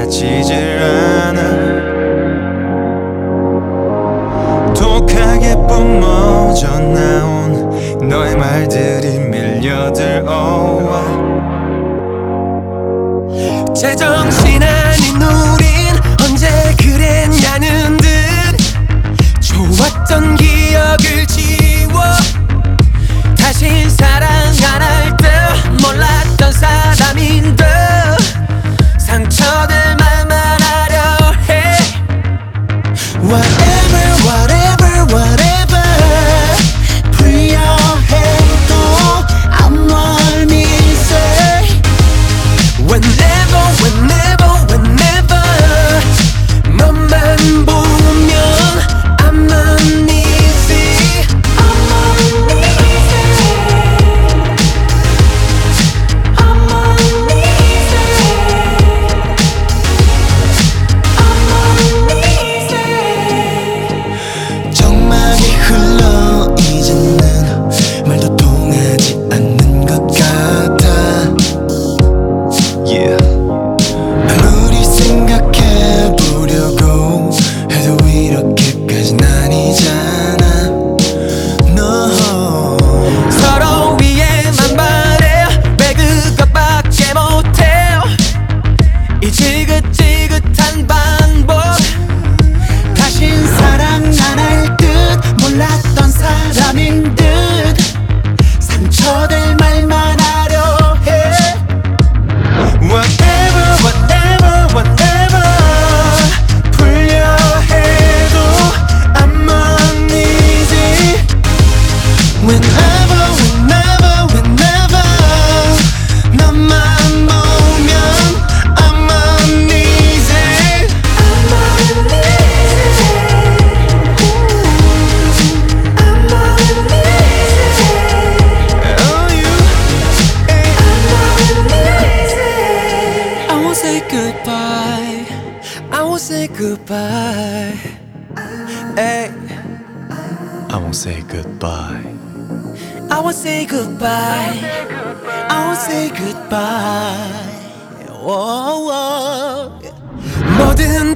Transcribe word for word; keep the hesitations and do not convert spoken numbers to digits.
다치질 않아. 독하게 뿜어져 나온 너의 말들이 밀려들어와. 제정신 아닌 우린 언제 그랬냐는 듯 좋았던 기억을 지워 다시 사랑 안 할 듯 몰랐던 사람인 듯 상처될 말만 하려 해. Whatever whatever whatever 풀려 해도 I'm what me say. Whenever whenever whenever 너만 보면 I'm uneasy. I'm uneasy. I'm uneasy. I'm uneasy. 정막이 흘러 이제는 말도 통하지 않는 것 같아. Yeah. 아무리 생각해보려고 해도 이렇게까진 아니잖아. No. 서로 위에만 바래 왜 그것밖에 못해. 이 지긋지긋한 반복. 다신 사랑 안 할 듯 몰랐던 사람인 듯 상처될 말만 하려 해. Whatever whatever whatever 풀려 해도 I'm uneasy. Whenever whenever whenever 너만 보면 I'm uneasy. I'm uneasy. I'm uneasy. Oh you. I'm uneasy. I won't say goodbye. I won't say goodbye. Hey. I won't say goodbye. I won't say goodbye. I won't say goodbye. Whoa, whoa. 모든